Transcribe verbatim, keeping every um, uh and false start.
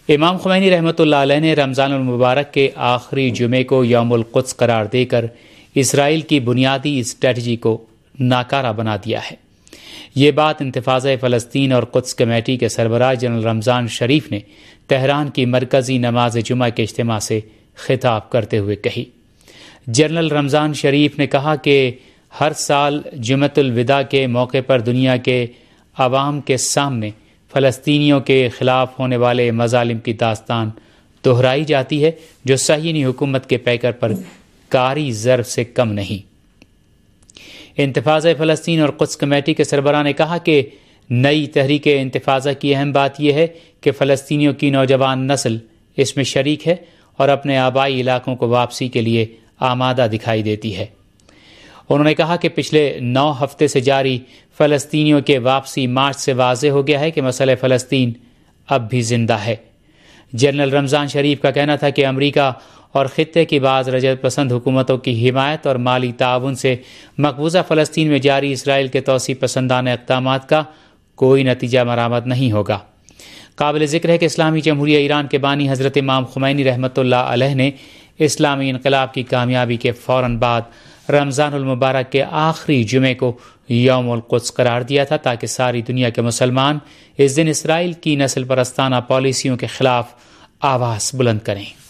امام خمینی رحمۃ اللہ علیہ نے رمضان المبارک کے آخری جمعے کو یوم القدس قرار دے کر اسرائیل کی بنیادی اسٹریٹجی کو ناکارہ بنا دیا ہے۔ یہ بات انتفاضہ فلسطین اور قدس کمیٹی کے سربراہ جنرل رمضان شریف نے تہران کی مرکزی نماز جمعہ کے اجتماع سے خطاب کرتے ہوئے کہی۔ جنرل رمضان شریف نے کہا کہ ہر سال جمعۃ الوداع کے موقع پر دنیا کے عوام کے سامنے فلسطینیوں کے خلاف ہونے والے مظالم کی داستان دہرائی جاتی ہے، جو صہیونی حکومت کے پیکر پر کاری ضرب سے کم نہیں۔ انتفاضہ فلسطین اور قدس کمیٹی کے سربراہ نے کہا کہ نئی تحریک انتفاضہ کی اہم بات یہ ہے کہ فلسطینیوں کی نوجوان نسل اس میں شریک ہے اور اپنے آبائی علاقوں کو واپسی کے لیے آمادہ دکھائی دیتی ہے۔ انہوں نے کہا کہ پچھلے نو ہفتے سے جاری فلسطینیوں کے واپسی مارچ سے واضح ہو گیا ہے کہ مسئلہ فلسطین اب بھی زندہ ہے۔ جنرل رمضان شریف کا کہنا تھا کہ امریکہ اور خطے کی بعض رجعت پسند حکومتوں کی حمایت اور مالی تعاون سے مقبوضہ فلسطین میں جاری اسرائیل کے توسیع پسندانہ اقدامات کا کوئی نتیجہ برآمد نہیں ہوگا۔ قابل ذکر ہے کہ اسلامی جمہوریہ ایران کے بانی حضرت امام خمینی رحمۃ اللہ علیہ نے اسلامی انقلاب کی کامیابی کے فوراً بعد رمضان المبارک کے آخری جمعے کو یوم القدس قرار دیا تھا تاکہ ساری دنیا کے مسلمان اس دن اسرائیل کی نسل پرستانہ پالیسیوں کے خلاف آواز بلند کریں۔